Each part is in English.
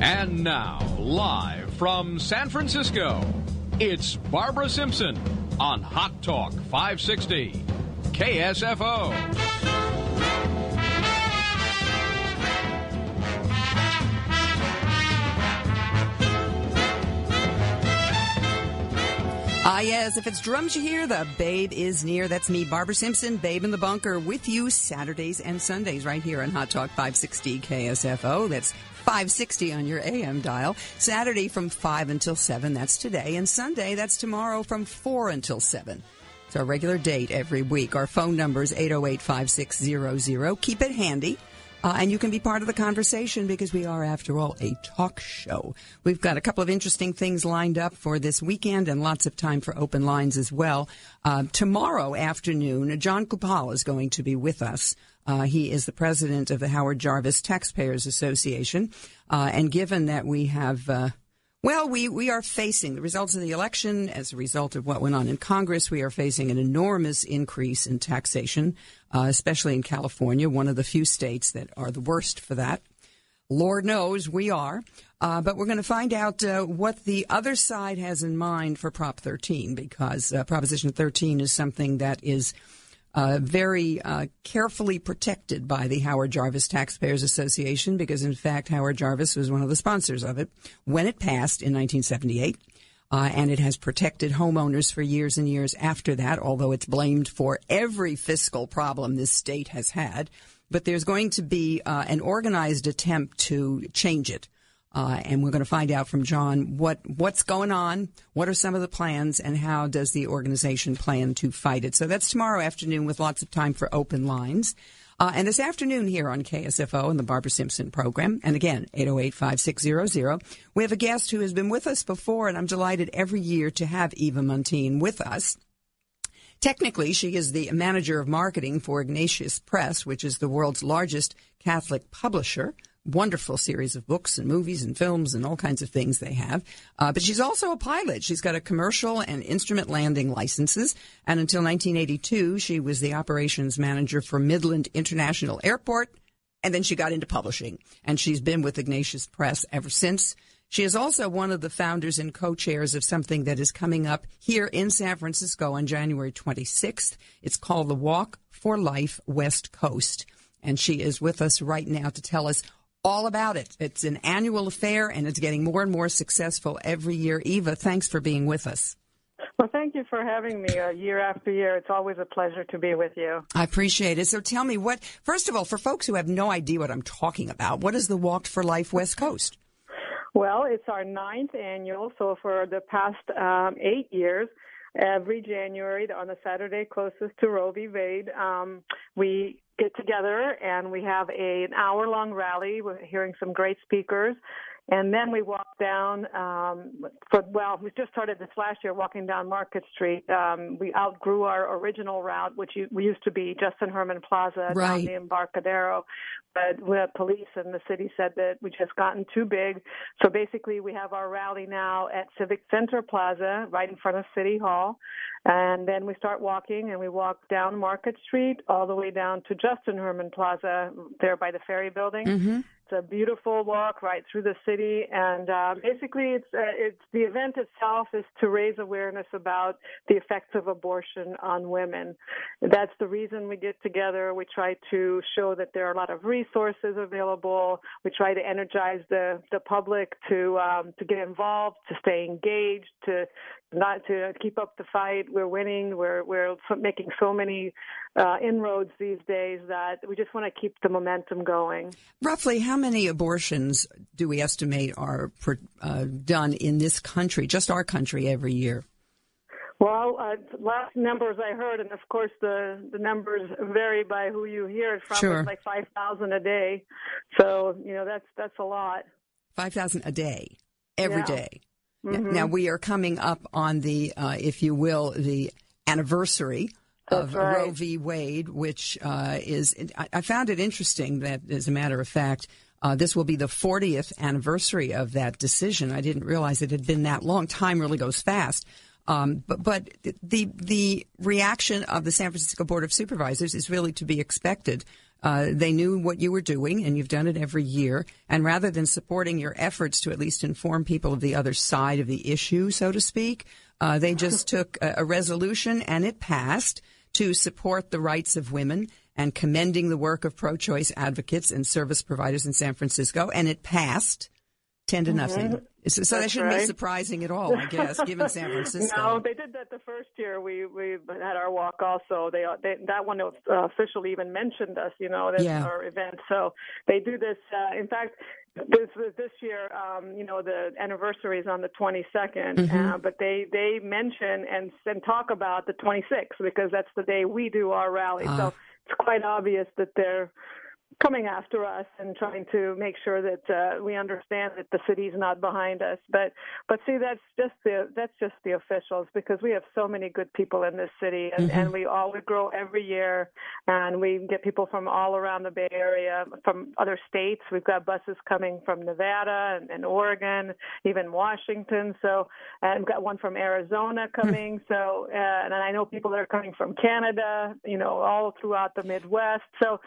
And now, live from San Francisco, it's Barbara Simpson on Hot Talk 560, KSFO. Yes, if it's drums you hear, the babe is near. That's me, Barbara Simpson, Babe in the Bunker, with you Saturdays and Sundays right here on Hot Talk 560 KSFO. That's 560 on your AM dial. Saturday from 5 until 7, that's today. And Sunday, that's tomorrow from 4 until 7. It's our regular date every week. Our phone number is 808-5600. Keep it handy. And you can be part of the conversation because we are, after all, a talk show. We've got a couple of interesting things lined up for this weekend and lots of time for open lines as well. Tomorrow afternoon, John Kupala is going to be with us. He is the president of the Howard Jarvis Taxpayers Association. And given that we have... we are facing the results of the election as a result of what went on in Congress. We are facing an enormous increase in taxation, especially in California, one of the few states that are the worst for that. Lord knows we are. But we're going to find out what the other side has in mind for Prop 13, because Proposition 13 is something that is very carefully protected by the Howard Jarvis Taxpayers Association, because, in fact, Howard Jarvis was one of the sponsors of it when it passed in 1978. And it has protected homeowners for years and years after that, although it's blamed for every fiscal problem this state has had. But there's going to be an organized attempt to change it. And we're going to find out from John what's going on, what are some of the plans, and how does the organization plan to fight it. So that's tomorrow afternoon with lots of time for open lines. And this afternoon here on KSFO and the Barbara Simpson program, and again, 808-5600, we have a guest who has been with us before, and I'm delighted every year to have Eva Montine with us. Technically, she is the manager of marketing for Ignatius Press, which is the world's largest Catholic publisher. Wonderful series of books and movies and films and all kinds of things they have. But she's also a pilot. She's got a commercial and instrument landing licenses. And until 1982, she was the operations manager for Midland International Airport. And then she got into publishing. And she's been with Ignatius Press ever since. She is also one of the founders and co-chairs of something that is coming up here in San Francisco on January 26th. It's called the Walk for Life West Coast. And she is with us right now to tell us all about it. It's an annual affair, and it's getting more and more successful every year. Eva, thanks for being with us. Well, thank you for having me year after year. It's always a pleasure to be with you. I appreciate it. So tell me, first of all, for folks who have no idea what I'm talking about, what is the Walk for Life West Coast? Well, it's our 9th annual, so for the past 8 years, every January on the Saturday closest to Roe v. Wade, we get together and we have an hour-long rally. We're hearing some great speakers. And then we walk down, we just started this last year walking down Market Street. We outgrew our original route, which we used to be Justin Herman Plaza down the Embarcadero. But the police and the city said that we just gotten too big. So basically we have our rally now at Civic Center Plaza right in front of City Hall. And then we start walking, and we walk down Market Street all the way down to Justin Herman Plaza there by the Ferry Building. Mm-hmm. It's a beautiful walk right through the city, and basically it's the event itself is to raise awareness about the effects of abortion on women. That's the reason we get together. We try to show that there are a lot of resources available. We try to energize the public to get involved, to stay engaged, to keep up the fight. We're winning. We're making so many inroads these days that we just want to keep the momentum going. Roughly how many abortions do we estimate are done in this country, just our country, every year? Well, last numbers I heard, and of course the numbers vary by who you hear it from. Sure. It's like 5,000 a day. So, that's a lot. 5,000 a day, every day. Mm-hmm. Now, we are coming up on the, if you will, the anniversary of Roe v. Wade, which is, I found it interesting that, as a matter of fact, this will be the 40th anniversary of that decision. I didn't realize it had been that long. Time really goes fast. But the reaction of the San Francisco Board of Supervisors is really to be expected. They knew what you were doing, and you've done it every year. And rather than supporting your efforts to at least inform people of the other side of the issue, so to speak, they just took a resolution, and it passed, to support the rights of women and commending the work of pro-choice advocates and service providers in San Francisco. And it passed 10-0. So that shouldn't be surprising at all, I guess, given San Francisco. No, they did that the first year. We had our walk also. They that one officially even mentioned us, our event. So they do this. In fact, this year, the anniversary is on the 22nd, but they mention and talk about the 26th because that's the day we do our rally. So it's quite obvious that they're coming after us and trying to make sure that we understand that the city's not behind us. But see, that's just the officials, because we have so many good people in this city, and we grow every year, and we get people from all around the Bay Area, from other states. We've got buses coming from Nevada and Oregon, even Washington. So, and we've got one from Arizona coming. So, and I know people that are coming from Canada, all throughout the Midwest. So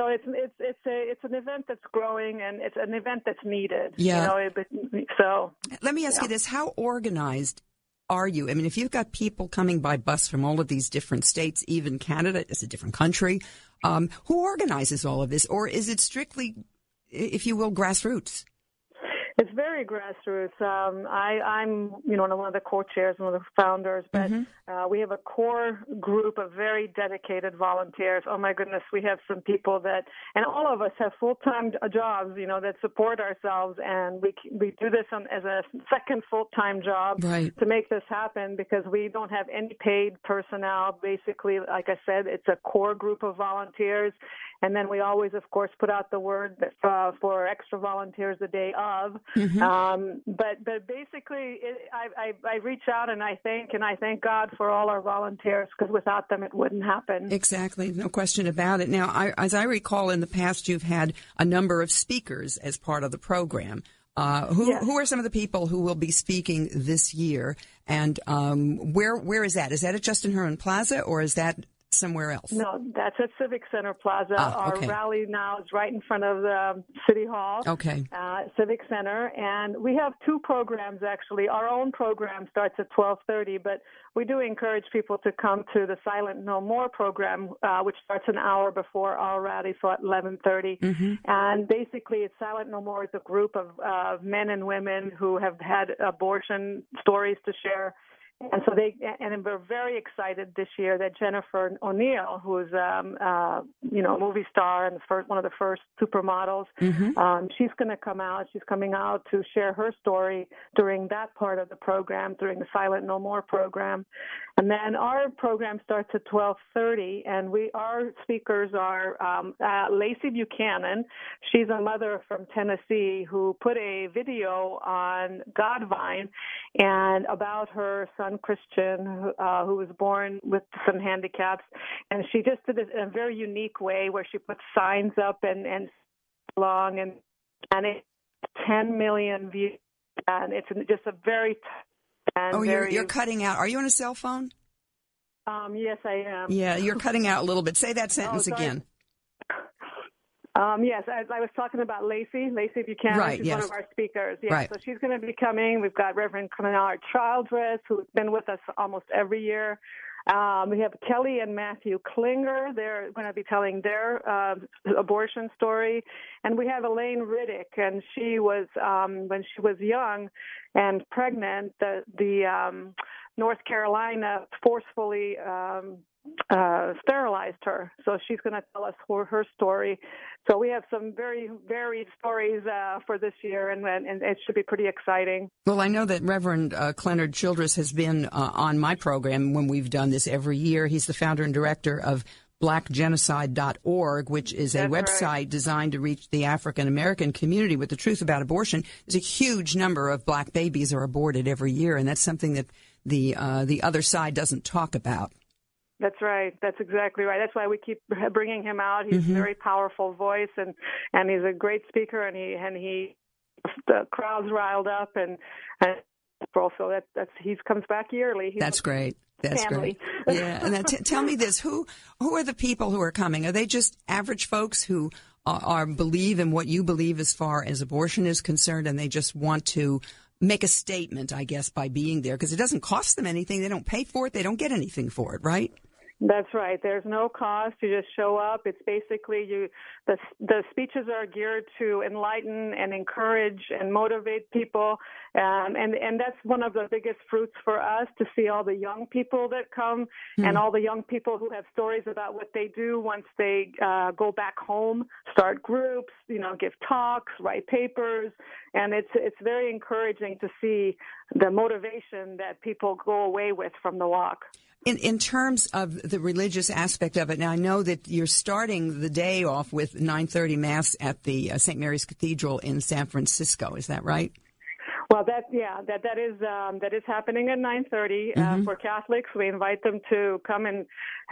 it's an event that's growing, and it's an event that's needed. Yeah. So let me ask you this: how organized are you? I mean, if you've got people coming by bus from all of these different states, even Canada is a different country, who organizes all of this, or is it strictly, if you will, grassroots? It's very grassroots. I'm, one of the co-chairs, one of the founders, but we have a core group of very dedicated volunteers. Oh my goodness, we have some people and all of us have full-time jobs, that support ourselves, and we do this as a second full-time job to make this happen, because we don't have any paid personnel. Basically, like I said, it's a core group of volunteers. And then we always, of course, put out the word for extra volunteers the day of. But basically, I reach out and I thank God for all our volunteers, because without them it wouldn't happen. Exactly, no question about it. Now, as I recall, in the past, you've had a number of speakers as part of the program. Who are some of the people who will be speaking this year? And where is that? Is that at Justin Herman Plaza, or is that somewhere else? No, that's at Civic Center Plaza. Our rally now is right in front of the City Hall. Civic Center. And we have two programs, actually. Our own program starts at 12:30, but we do encourage people to come to the Silent No More program, which starts an hour before our rally, so at 11:30. And basically, Silent No More is a group of men and women who have had abortion stories to share. And so we're very excited this year that Jennifer O'Neill, who's a movie star and one of the first supermodels, she's going to come out. She's coming out to share her story during that part of the program, during the Silent No More program. And then our program starts at 12:30, and our speakers are Lacey Buchanan. She's a mother from Tennessee who put a video on Godvine and about her son Christian, who was born with some handicaps, and she just did it in a very unique way, where she put signs up and long, and it's 10 million views, and it's just a very you're cutting out. Are you on a cell phone? Yes, I am. Yeah, you're cutting out a little bit. Say that sentence again. Yes, I was talking about Lacey Buchanan. She's one of our speakers. So she's going to be coming. We've got Reverend Kennard Childress, who's been with us almost every year. We have Kelly and Matthew Klinger. They're going to be telling their abortion story. And we have Elaine Riddick, and she was, when she was young and pregnant, the North Carolina forcefully sterilized her. So she's going to tell us her story. So we have some very varied stories for this year, and it should be pretty exciting. Well, I know that Reverend Kennard Childress has been on my program when we've done this every year. He's the founder and director of blackgenocide.org, which is a website designed to reach the African American community with the truth about abortion. There's a huge number of black babies are aborted every year, and that's something that the other side doesn't talk about. That's right. That's exactly right. That's why we keep bringing him out. He's a very powerful voice, and he's a great speaker, and he the crowd's riled up, and also he comes back yearly. That's great. That's family. Great. Yeah. And now tell me this: who are the people who are coming? Are they just average folks who are believe in what you believe as far as abortion is concerned, and they just want to make a statement, I guess, by being there? Because it doesn't cost them anything. They don't pay for it. They don't get anything for it, right? That's right. There's no cost. You just show up. It's basically the speeches are geared to enlighten and encourage and motivate people. And that's one of the biggest fruits for us, to see all the young people that come and all the young people who have stories about what they do once they go back home, start groups, give talks, write papers. And it's very encouraging to see the motivation that people go away with from the walk. In terms of the religious aspect of it, now I know that you're starting the day off with 9:30 Mass at the St. Mary's Cathedral in San Francisco. Is that right? Well, that is happening at 9:30 for Catholics. We invite them to come and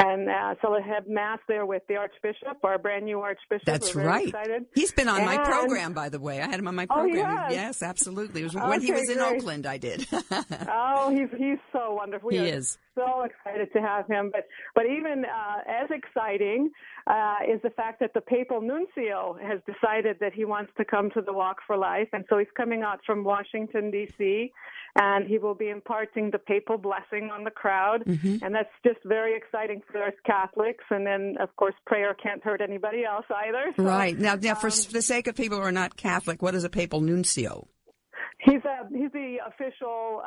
have Mass there with the Archbishop, our brand new Archbishop. That's We're very right. excited. He's been on my program, by the way. I had him on my program. Oh, yes, absolutely. It was when he was in Oakland. I did. Oh, he's so wonderful. He is. So excited to have him, but even as exciting is the fact that the papal nuncio has decided that he wants to come to the Walk for Life, and so he's coming out from Washington, D.C., and he will be imparting the papal blessing on the crowd, and that's just very exciting for us Catholics. And then, of course, prayer can't hurt anybody else either. So, right. Now, for the sake of people who are not Catholic, what is a papal nuncio? He's the official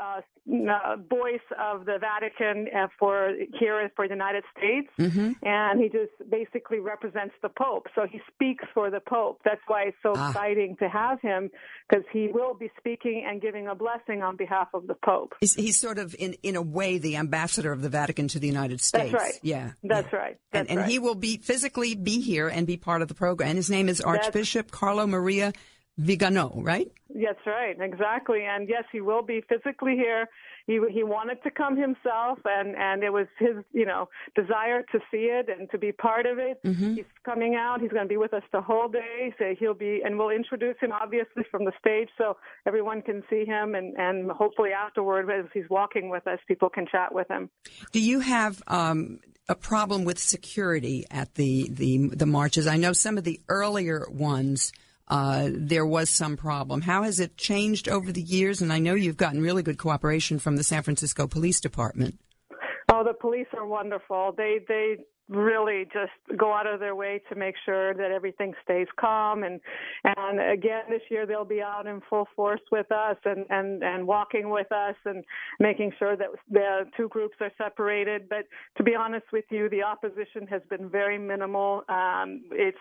voice of the Vatican for the United States, and he just basically represents the Pope. So he speaks for the Pope. That's why it's so exciting to have him, because he will be speaking and giving a blessing on behalf of the Pope. He's sort of, in a way, the ambassador of the Vatican to the United States. That's right. Yeah. That's right. That's and right. he will physically be here and be part of the program. And his name is Archbishop Carlo Maria Vigano, right? That's right, exactly. And yes, he will be physically here. He wanted to come himself, and it was his, desire to see it and to be part of it. He's coming out. He's going to be with us the whole day. So we'll introduce him obviously from the stage so everyone can see him, and hopefully afterward, as he's walking with us, people can chat with him. Do you have a problem with security at the marches? I know some of the earlier ones, there was some problem. How has it changed over the years? And I know you've gotten really good cooperation from the San Francisco Police Department. Oh, the police are wonderful. They really just go out of their way to make sure that everything stays calm. And again, this year they'll be out in full force with us and walking with us and making sure that the two groups are separated. But to be honest with you, the opposition has been very minimal. It's,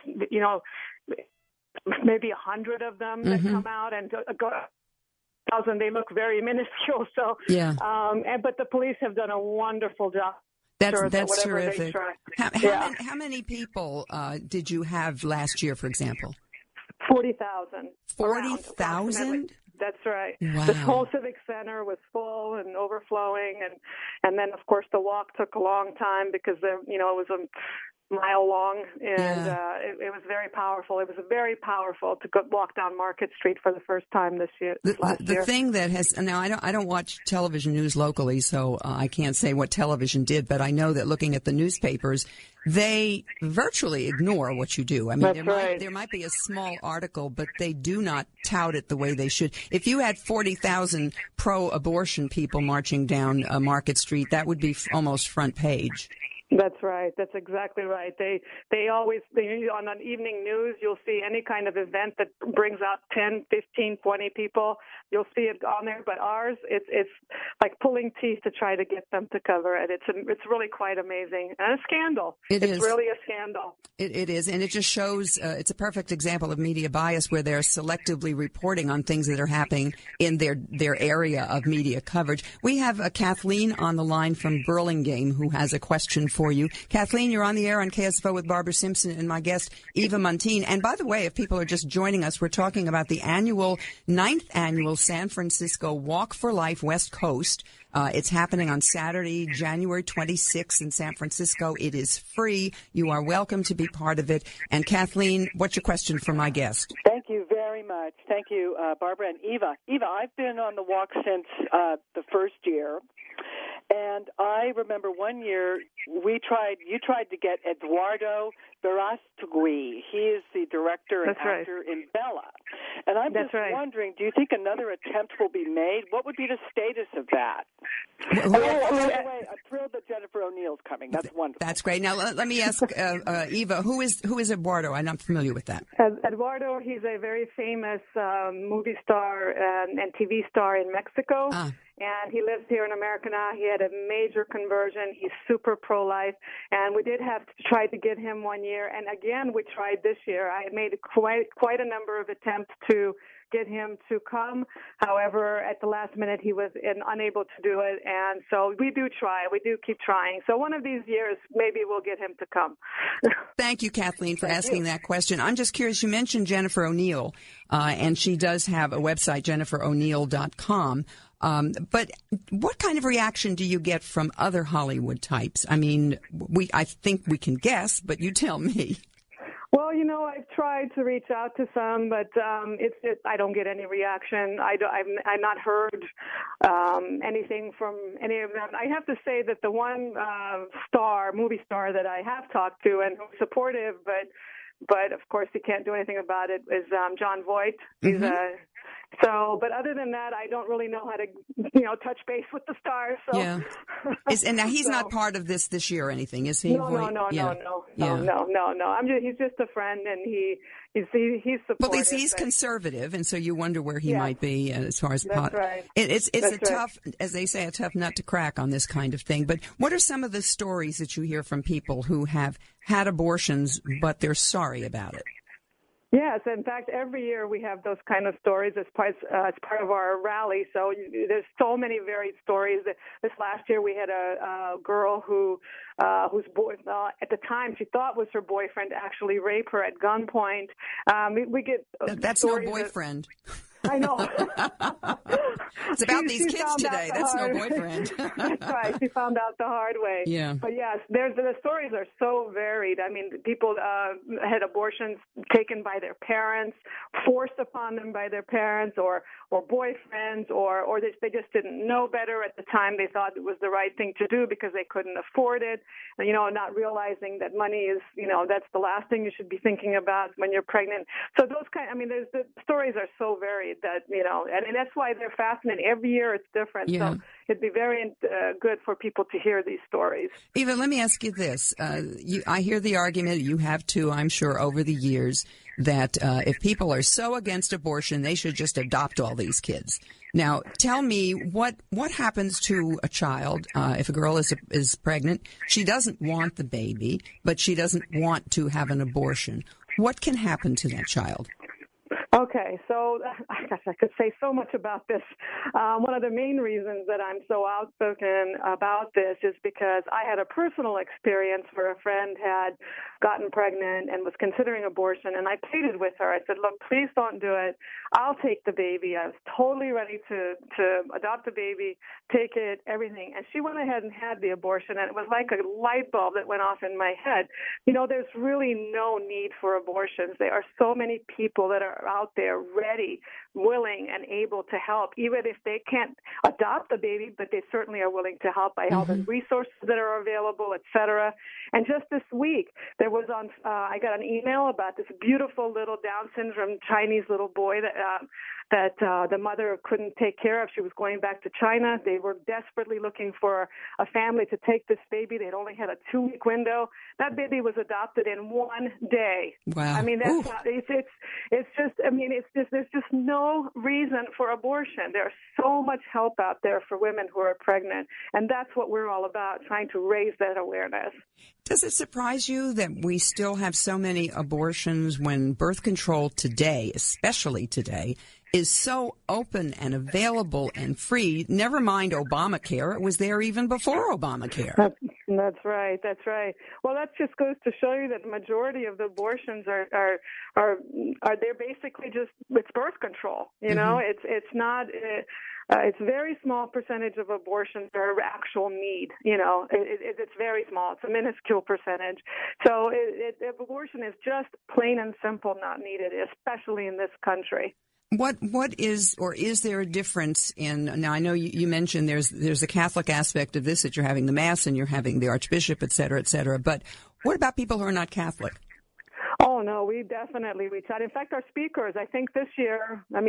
maybe 100 of them that come out, and they look very minuscule. So, but the police have done a wonderful job. That's terrific. How many people did you have last year, for example? 40,000. 40,000? That's right. Wow. The whole Civic Center was full and overflowing, and then of course the walk took a long time because it was a mile long, and it was very powerful. It was very powerful to walk down Market Street for the first time last year. The thing that has, now I don't watch television news locally, so I can't say what television did, but I know that looking at the newspapers, they virtually ignore what you do. I mean, there might be a small article, but they do not tout it the way they should. If you had 40,000 pro-abortion people marching down Market Street, that would be almost front page. That's right. That's exactly right. They always, on an evening news, you'll see any kind of event that brings out 10, 15, 20 people. You'll see it on there. But ours, it's like pulling teeth to try to get them to cover it. It's really quite amazing. And a scandal. It's really a scandal. It is. And it just shows, it's a perfect example of media bias where they're selectively reporting on things that are happening in their area of media coverage. We have Kathleen on the line from Burlingame who has a question for you. Kathleen, you're on the air on KSFO with Barbara Simpson and my guest, Eva Montine. And by the way, if people are just joining us, we're talking about the 9th annual San Francisco Walk for Life West Coast. It's happening on Saturday, January 26th in San Francisco. It is free. You are welcome to be part of it. And Kathleen, what's your question for my guest? Thank you very much. Thank you, Barbara and Eva. Eva, I've been on the walk since the first year. And I remember one year you tried to get Eduardo Verástegui. He is the director and actor in Bella. And I'm just wondering, do you think another attempt will be made? What would be the status of that? By the way, I'm thrilled that Jennifer O'Neill's coming. That's wonderful. That's great. Now, let me ask Eva, who is Eduardo? I'm not familiar with that. Eduardo, he's a very famous movie star and TV star in Mexico. And he lives here in America now. He had a major conversion. He's super pro-life. And we did have to try to get him one year. And again, we tried this year. I made quite a number of attempts to get him to come. However, at the last minute, he was unable to do it. And so we do try. We do keep trying. So one of these years, maybe we'll get him to come. Thank you, Kathleen, for asking that question. I'm just curious. You mentioned Jennifer O'Neill, and she does have a website, JenniferO'Neill.com. But what kind of reaction do you get from other Hollywood types? I mean, I think we can guess, but you tell me. Well, I've tried to reach out to some, but I don't get any reaction. I've not heard anything from any of them. I have to say that the one movie star that I have talked to and who's supportive, but of course he can't do anything about it, is Jon Voight. He's but other than that, I don't really know how to, touch base with the stars. So. Yeah. And now he's not part of this year or anything, is he? No. He's just a friend, and he's supportive. Well, he's conservative, and so you wonder where he might be as far as pot. That's right. It's tough, as they say, a tough nut to crack on this kind of thing. But what are some of the stories that you hear from people who have had abortions, but they're sorry about it? Yes, in fact, every year we have those kind of stories as part of our rally. So there's so many varied stories. This last year we had a girl whose at the time she thought was her boyfriend actually raped her at gunpoint. We get that's no boyfriend. I know. It's about these kids today. That's no boyfriend. That's right. She found out the hard way. Yeah. But yes, the stories are so varied. I mean, people had abortions taken by their parents, forced upon them by their parents, or boyfriends, or they just didn't know better at the time. They thought it was the right thing to do because they couldn't afford it. And, not realizing that money is, that's the last thing you should be thinking about when you're pregnant. So the stories are so varied that, and that's why they're fascinating. Every year it's different. Yeah. So it'd be very good for people to hear these stories. Eva, let me ask you this. I hear the argument, you have too, I'm sure, over the years, that if people are so against abortion, they should just adopt all these kids. Now, tell me what happens to a child if a girl is pregnant. She doesn't want the baby, but she doesn't want to have an abortion. What can happen to that child? Okay, so I could say so much about this. One of the main reasons that I'm so outspoken about this is because I had a personal experience where a friend had gotten pregnant and was considering abortion, and I pleaded with her. I said, look, please don't do it. I'll take the baby. I was totally ready to adopt the baby, take it, everything. And she went ahead and had the abortion, and it was like a light bulb that went off in my head. There's really no need for abortions. There are so many people that are out there ready, willing, and able to help, even if they can't adopt the baby, but they certainly are willing to help by all the resources that are available, et cetera. And just this week, I got an email about this beautiful little Down syndrome Chinese little boy that the mother couldn't take care of. She was going back to China. They were desperately looking for a family to take this baby. They'd only had a 2-week window. That baby was adopted in 1 day. Wow. I mean, there's just no reason for abortion. There's so much help out there for women who are pregnant, and that's what we're all about, trying to raise that awareness. Does it surprise you that we still have so many abortions when birth control today, especially today, is so open and available and free? Never mind Obamacare. It was there even before Obamacare. That's right. That's right. Well, that just goes to show you that the majority of the abortions are they're basically just, it's birth control. It's not. It's a very small percentage of abortions are actual need. It's very small. It's a minuscule percentage. So abortion is just plain and simple not needed, especially in this country. What is, or is there a difference in, now I know you mentioned there's a Catholic aspect of this, that you're having the Mass and you're having the Archbishop, et cetera, but what about people who are not Catholic? Oh, no, we definitely reach out. In fact, our speakers, I think this year, I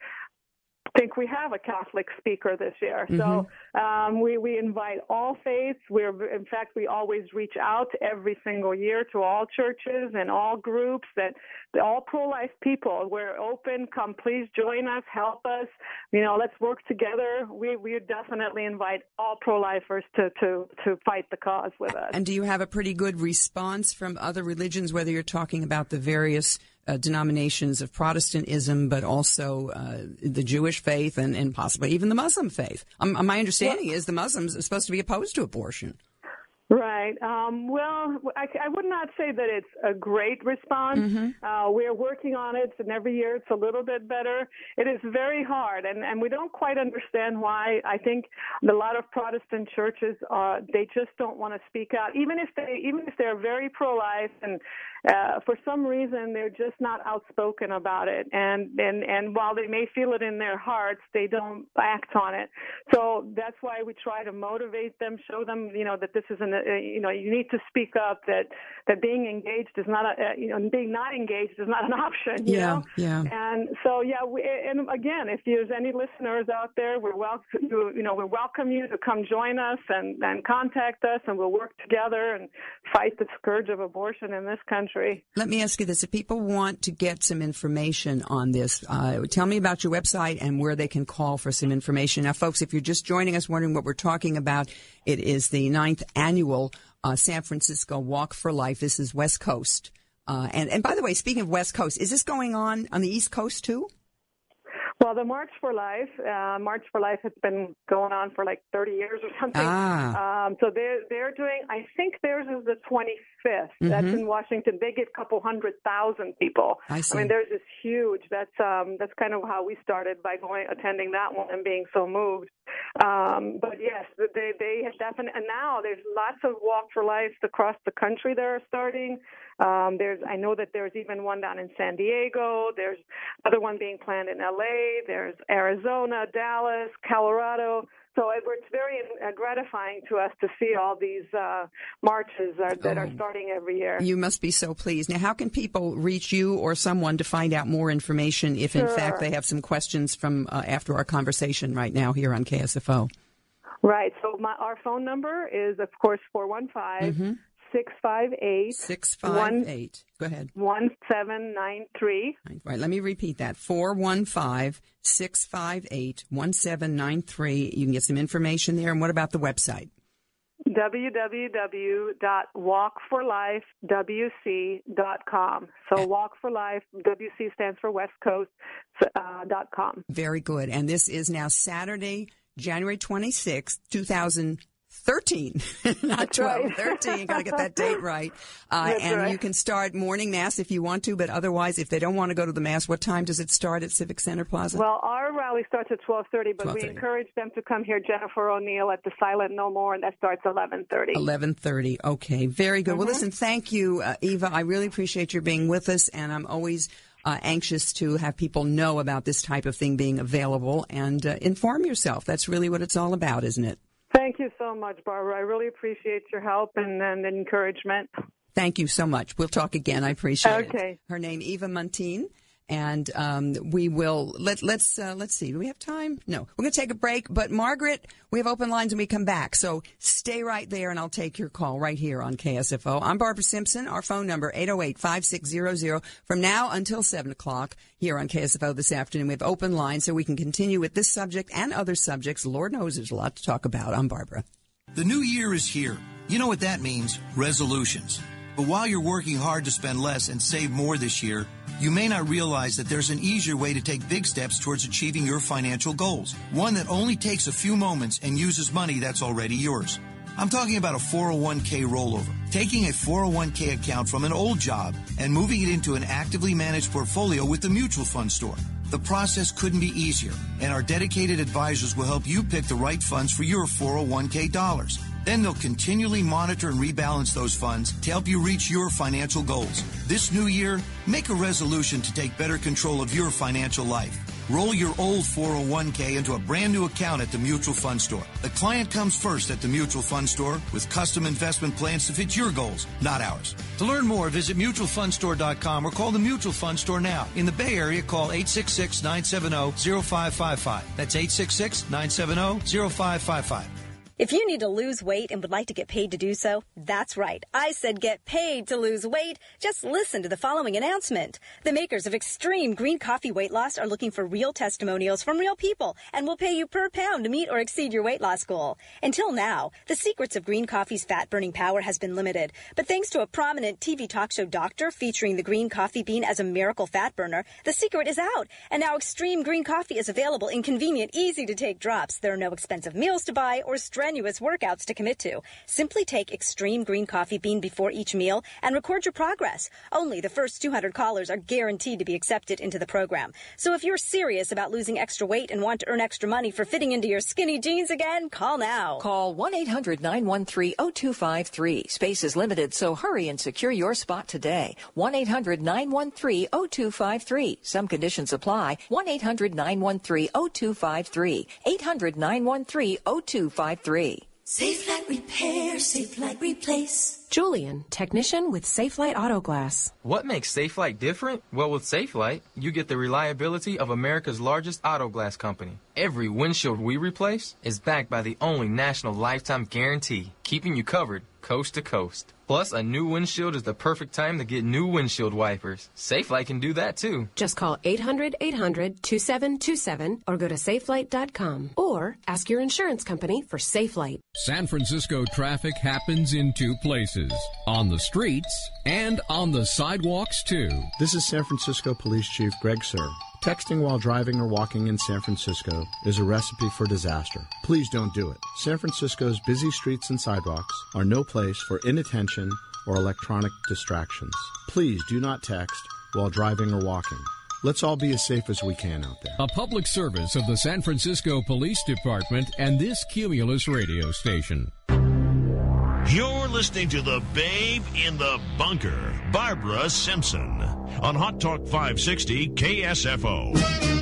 think we have a Catholic speaker this year. Mm-hmm. So we invite all faiths. In fact, we always reach out every single year to all churches and all groups, that all pro-life people. We're open. Come, please join us, help us. Let's work together. We definitely invite all pro-lifers to fight the cause with us. And do you have a pretty good response from other religions, whether you're talking about the various denominations of Protestantism, but also the Jewish faith and possibly even the Muslim faith? My understanding is the Muslims are supposed to be opposed to abortion. Right. Well, I would not say that it's a great response. Mm-hmm. We're working on it, and every year it's a little bit better. It is very hard, and we don't quite understand why. I think a lot of Protestant churches, they just don't want to speak out, even if they're very pro-life, and for some reason they're just not outspoken about it. And while they may feel it in their hearts, they don't act on it. So that's why we try to motivate them, show them, that this is you need to speak up, that being engaged is not being not engaged is not an option. You know? Yeah. And so, and again, if there's any listeners out there, we welcome you to come join us and contact us, and we'll work together and fight the scourge of abortion in this country. Let me ask you this. If people want to get some information on this, tell me about your website and where they can call for some information. Now, folks, if you're just joining us wondering what we're talking about, it is the 9th annual San Francisco Walk for Life. This is West Coast. And by the way, speaking of West Coast, is this going on the East Coast too? Well, the March for Life has been going on for like 30 years or something. So they're doing, I think theirs is the 25th. Mm-hmm. That's in Washington. They get a couple 100,000 people. I see. Theirs is huge. That's kind of how we started, by attending that one and being so moved. But yes, they have definitely, and now there's lots of Walk for Life across the country that are starting. I know that there's even one down in San Diego. There's another one being planned in LA. There's Arizona, Dallas, Colorado. So it's very gratifying to us to see all these marches that are starting every year. You must be so pleased. Now, how can people reach you or someone to find out more information if, in fact, they have some questions from after our conversation right now here on KSFO? Right. So our phone number is, of course, 415. Mm-hmm. 658. Go ahead. 1793. Right. Let me repeat that. 415-658-1793. You can get some information there. And what about the website? www.walkforlifewc.com. So Walk for Life, WC stands for West Coast, .com. Very good. And this is now Saturday, January 26th, 2013, not 12, right. 13. You got to get that date right. Right. You can start morning Mass if you want to, but otherwise, if they don't want to go to the Mass, what time does it start at Civic Center Plaza? Well, our rally starts at 12:30, but we encourage them to come here, Jennifer O'Neill, at the Silent No More, and that starts 11:30. 11:30. Okay, very good. Mm-hmm. Well, listen, thank you, Eva. I really appreciate your being with us, and I'm always anxious to have people know about this type of thing being available, and inform yourself. That's really what it's all about, isn't it? Thank you so much, Barbara. I really appreciate your help and encouragement. Thank you so much. We'll talk again. I appreciate it. Okay. Her name, Eva Muntean. And we will let's see. Do we have time? No. We're going to take a break. But Margaret, we have open lines when we come back. So stay right there, and I'll take your call right here on KSFO. I'm Barbara Simpson. Our phone number 808-5600. From now until 7 o'clock here on KSFO this afternoon, we have open lines so we can continue with this subject and other subjects. Lord knows there's a lot to talk about. I'm Barbara. The new year is here. You know what that means? Resolutions. But while you're working hard to spend less and save more this year, you may not realize that there's an easier way to take big steps towards achieving your financial goals. One that only takes a few moments and uses money that's already yours. I'm talking about a 401k rollover. Taking a 401k account from an old job and moving it into an actively managed portfolio with the mutual fund store. The process couldn't be easier, and our dedicated advisors will help you pick the right funds for your 401k dollars. Then they'll continually monitor and rebalance those funds to help you reach your financial goals. This new year, make a resolution to take better control of your financial life. Roll your old 401k into a brand new account at the Mutual Fund Store. The client comes first at the Mutual Fund Store with custom investment plans to fit your goals, not ours. To learn more, visit MutualFundStore.com or call the Mutual Fund Store now. In the Bay Area, call 866-970-0555. That's 866-970-0555. If you need to lose weight and would like to get paid to do so, that's right. I said get paid to lose weight. Just listen to the following announcement. The makers of Extreme Green Coffee Weight Loss are looking for real testimonials from real people and will pay you per pound to meet or exceed your weight loss goal. Until now, the secrets of green coffee's fat-burning power has been limited. But thanks to a prominent TV talk show doctor featuring the green coffee bean as a miracle fat burner, the secret is out. And now Extreme Green Coffee is available in convenient, easy-to-take drops. There are no expensive meals to buy or strenuous workouts to commit to. Simply take Extreme Green Coffee Bean before each meal and record your progress. Only the first 200 callers are guaranteed to be accepted into the program. So if you're serious about losing extra weight and want to earn extra money for fitting into your skinny jeans again, call now. Call 1-800-913-0253. Space is limited, so hurry and secure your spot today. 1-800-913-0253. Some conditions apply. 1-800-913-0253. 800-913-0253. Safelite Repair, Safelite Replace. Julian, technician with Safelite Auto Glass. What makes Safelite different? Well, with Safelite, you get the reliability of America's largest auto glass company. Every windshield we replace is backed by the only national lifetime guarantee, keeping you covered coast to coast. Plus, a new windshield is the perfect time to get new windshield wipers. Safelite can do that, too. Just call 800-800-2727 or go to safelite.com or ask your insurance company for Safelite. San Francisco traffic happens in two places, on the streets and on the sidewalks, too. This is San Francisco Police Chief Greg Sir. Texting while driving or walking in San Francisco is a recipe for disaster. Please don't do it. San Francisco's busy streets and sidewalks are no place for inattention or electronic distractions. Please do not text while driving or walking. Let's all be as safe as we can out there. A public service of the San Francisco Police Department and this Cumulus radio station. You're listening to the Babe in the Bunker, Barbara Simpson, on Hot Talk 560 KSFO.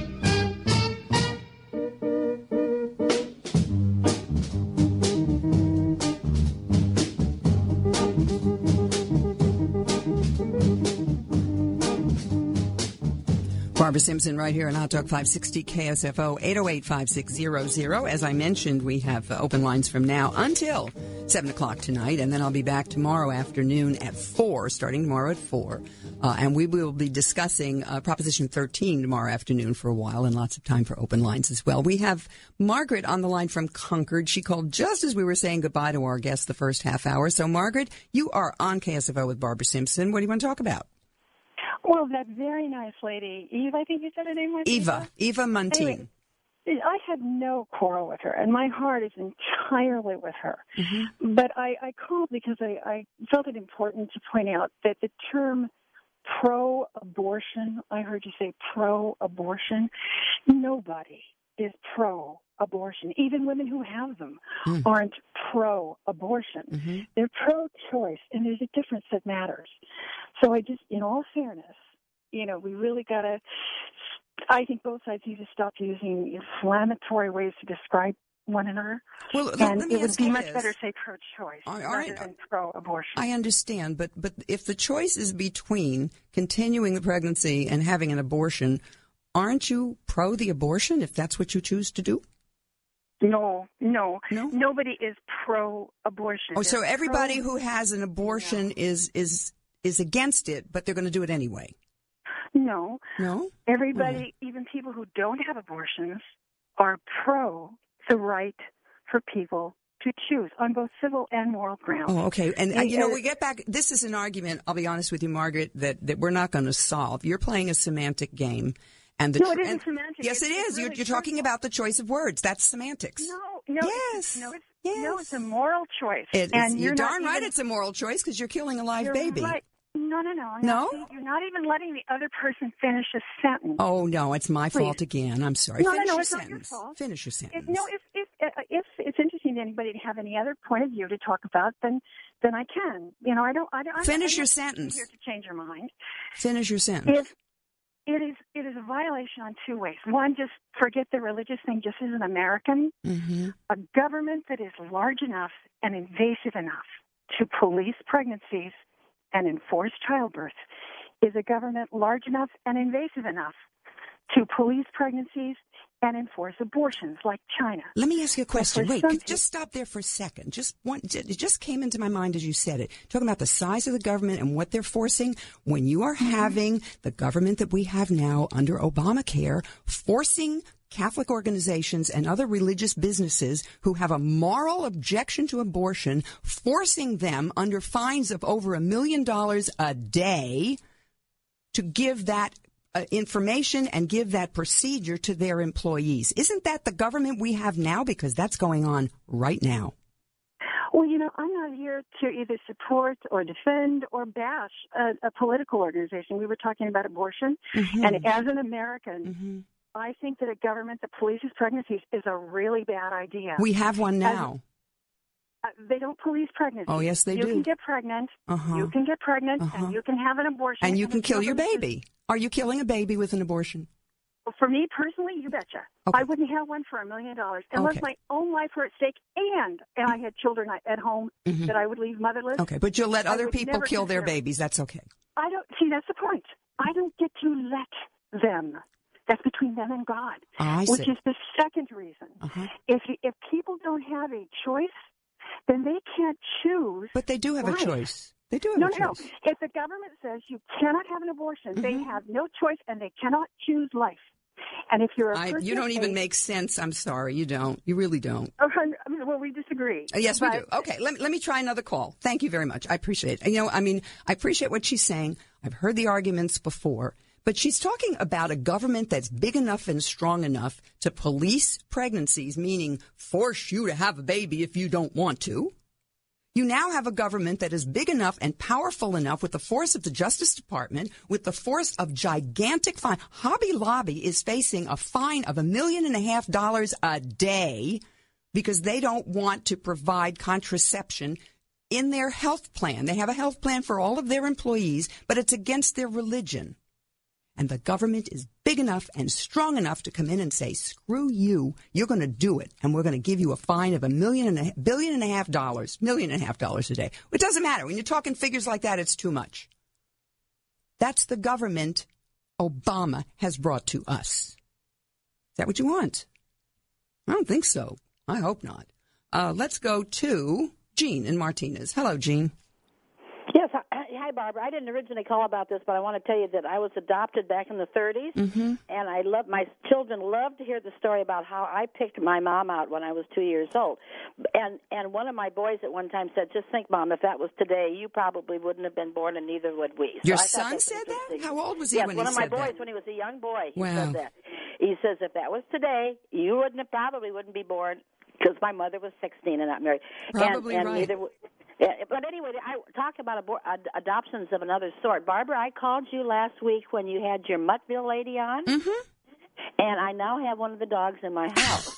Barbara Simpson right here on Hot Talk 560 KSFO 808-5600. As I mentioned, we have open lines from now until 7 o'clock tonight, and then I'll be back tomorrow afternoon at 4, starting tomorrow at 4. And we will be discussing Proposition 13 tomorrow afternoon for a while, and lots of time for open lines as well. We have Margaret on the line from Concord. She called just as we were saying goodbye to our guest the first half hour. So, Margaret, you are on KSFO with Barbara Simpson. What do you want to talk about? Well, that very nice lady, Eve, I think you said her name was? Eva Muntean. Anyway, I had no quarrel with her, and my heart is entirely with her. Mm-hmm. But I called because I felt it important to point out that the term pro-abortion, I heard you say pro-abortion, nobody is pro-abortion. Even women who have them aren't pro-abortion. Mm-hmm. They're pro-choice, and there's a difference that matters. So I just, in all fairness, we really got to, I think both sides need to stop using inflammatory ways to describe one another. Well, and it would be much better to say pro-choice rather than pro-abortion. I understand, but if the choice is between continuing the pregnancy and having an abortion, aren't you pro the abortion if that's what you choose to do? No. Nobody is pro-abortion. Oh, so everybody who has an abortion is against it, but they're going to do it anyway. No. Everybody, even people who don't have abortions, are pro the right for people to choose on both civil and moral grounds. Oh, okay. And we get back. This is an argument, I'll be honest with you, Margaret, that we're not going to solve. You're playing a semantic game. And it isn't semantic. Yes, it is. Really you're talking about the choice of words. That's semantics. No. Yes. It's a moral choice. You're darn right it's a moral choice because you're killing a live baby. Right. No. No? You're not even letting the other person finish a sentence. Oh, no, it's my fault again. I'm sorry. No, Finish your it's sentence. Not your fault. Finish your sentence. If if it's interesting to anybody to have any other point of view to talk about, then I can. I don't. Finish your sentence. Here to change your mind. Finish your sentence. It is a violation on two ways. One, just forget the religious thing. Just as an American, a government that is large enough and invasive enough to police pregnancies and enforce childbirth is a government large enough and invasive enough to police pregnancies and enforce abortions like China. Let me ask you a question. Wait, just stop there for a second. It just came into my mind as you said it. Talking about the size of the government and what they're forcing. When you are having the government that we have now under Obamacare forcing Catholic organizations and other religious businesses who have a moral objection to abortion, forcing them under fines of over $1 million a day to give that information and give that procedure to their employees. Isn't that the government we have now? Because that's going on right now. Well, I'm not here to either support or defend or bash a political organization. We were talking about abortion. And as an American, I think that a government that polices pregnancies is a really bad idea. We have one now. They don't police pregnancy. Oh, yes, they do. You can get pregnant. You can get pregnant, and you can have an abortion. And you can kill your baby. Are you killing a baby with an abortion? Well, for me personally, you betcha. Okay. I wouldn't have one for $1 million unless my own life were at stake and I had children at home that I would leave motherless. Okay, but you'll let other people kill their babies. That's okay. I don't see. That's the point. I don't get to let them. That's between them and God, which is the second reason. If people don't have a choice, then they can't choose. But they do have a choice. They do have a choice. No. If the government says you cannot have an abortion, they have no choice and they cannot choose life. And if you're a person... You don't even make sense. I'm sorry. You don't. You really don't. Okay. Well, we disagree. Yes, we do. Okay. Let me try another call. Thank you very much. I appreciate it. I appreciate what she's saying. I've heard the arguments before. But she's talking about a government that's big enough and strong enough to police pregnancies, meaning force you to have a baby if you don't want to. You now have a government that is big enough and powerful enough with the force of the Justice Department, with the force of gigantic fine. Hobby Lobby is facing a fine of $1.5 million a day because they don't want to provide contraception in their health plan. They have a health plan for all of their employees, but it's against their religion. And the government is big enough and strong enough to come in and say, screw you, you're going to do it, and we're going to give you a fine of $1.5 million a day. It doesn't matter. When you're talking figures like that, it's too much. That's the government Obama has brought to us. Is that what you want? I don't think so. I hope not. Let's go to Jean in Martinez. Hello, Jean. Yes. Hi, Barbara. I didn't originally call about this, but I want to tell you that I was adopted back in the 30s, and my children love to hear the story about how I picked my mom out when I was 2 years old. And one of my boys at one time said, just think, Mom, if that was today, you probably wouldn't have been born, and neither would we. Your son said that? How old was he when he said that? Yes, one of my boys when he was a young boy. He said that. He says, if that was today, you probably wouldn't be born, because my mother was 16 and not married. Probably and right. Neither but anyway, I talk about adoptions of another sort. Barbara, I called you last week when you had your Muttville lady on, and I now have one of the dogs in my house.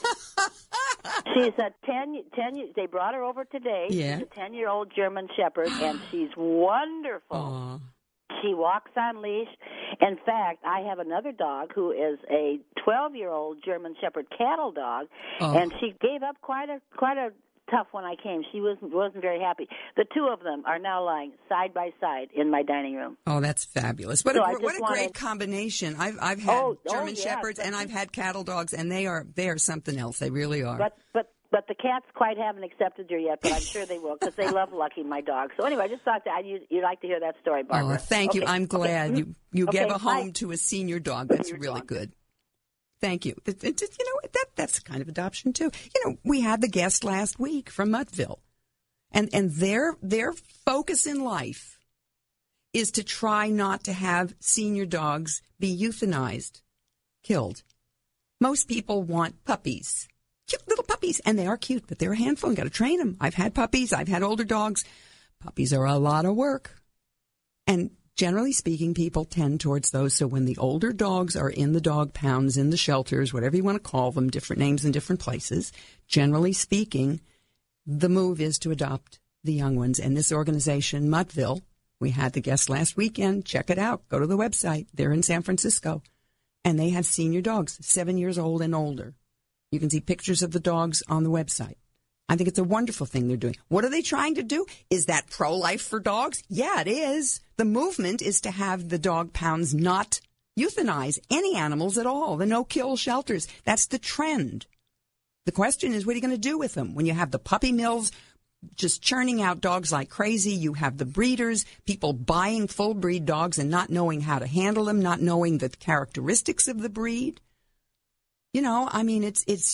She's a 10. They brought her over today. Yeah. She's a 10-year-old German Shepherd, and she's wonderful. Aww. She walks on leash. In fact, I have another dog who is a 12-year-old German Shepherd cattle dog, and she gave up quite a tough when I came. She wasn't very happy. The two of them are now lying side by side in my dining room. Oh, that's fabulous! What a great combination. I've had German Shepherds and I've had cattle dogs, and they are something else. They really are. But the cats quite haven't accepted her yet, but I'm sure they will because they love Lucky, my dog. So anyway, I just thought that you'd like to hear that story, Barbara. Oh, thank you. I'm glad you gave a home to a senior dog. That's really good. Thank you. That's kind of adoption too. We had the guest last week from Muttville, and their focus in life is to try not to have senior dogs be euthanized, killed. Most people want puppies, cute little puppies, and they are cute, but they're a handful. You got to train them. I've had puppies. I've had older dogs. Puppies are a lot of work, and Generally speaking, people tend towards those. So when the older dogs are in the dog pounds, in the shelters, whatever you want to call them, different names in different places, generally speaking, the move is to adopt the young ones. And this organization, Muttville, we had the guest last weekend. Check it out. Go to the website. They're in San Francisco. And they have senior dogs, 7 years old and older. You can see pictures of the dogs on the website. I think it's a wonderful thing they're doing. What are they trying to do? Is that pro-life for dogs? Yeah, it is. The movement is to have the dog pounds not euthanize any animals at all, the no-kill shelters. That's the trend. The question is, what are you going to do with them? When you have the puppy mills just churning out dogs like crazy, you have the breeders, people buying full-breed dogs and not knowing how to handle them, not knowing the characteristics of the breed. You know, I mean,